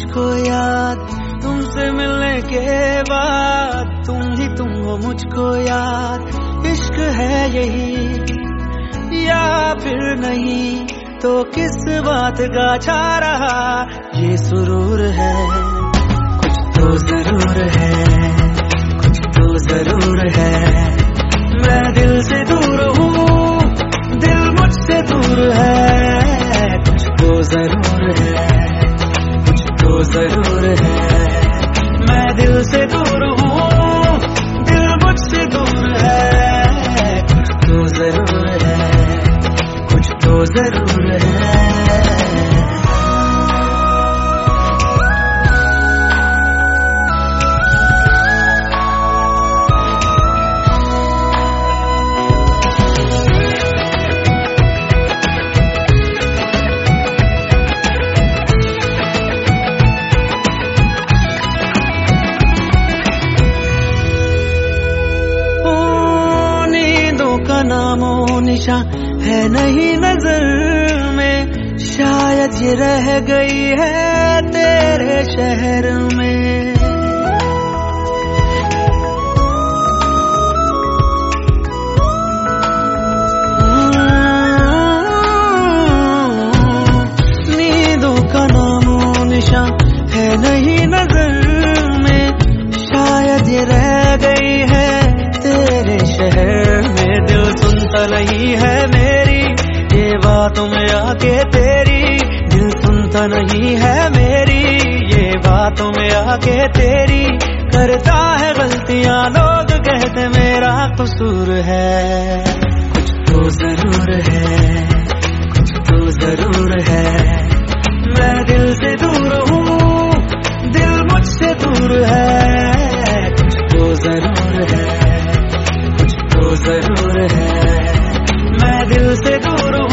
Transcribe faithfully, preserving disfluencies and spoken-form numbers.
मुझको याद, तुमसे मिलने के बाद तुम ही तुम हो मुझको याद। इश्क है यही या फिर नहीं, तो किस बात का छा रहा ये सुरूर है। कुछ तो जरूर है, कुछ तो जरूर है। मैं दिल से दूर हूँ, दिल मुझसे दूर है। कुछ तो जरूर है, कुछ तो जरूर है। मैं दिल से दूर हूँ, दिल मुझसे दूर है। कुछ तो जरूर है, कुछ तो जरूर है। नामो निशा है नहीं नजर में, शायद ये रह गई है तेरे शहर में। नींदों का नामो निशा है नहीं नजर में, शायद ये रह गई है तेरे शहर में। दिल सुनता नहीं है मेरी ये बातों में आके तेरी, दिल सुनता नहीं है मेरी ये बातों में आके तेरी। करता है गलतियां लोग कहते मेरा कसूर है। कुछ तो जरूर है, कुछ तो जरूर है। मैं दिल से दूर हूँ, दिल मुझसे दूर है। कुछ तो जरूर है, कुछ तो जरूर है। मैं दिल से दूर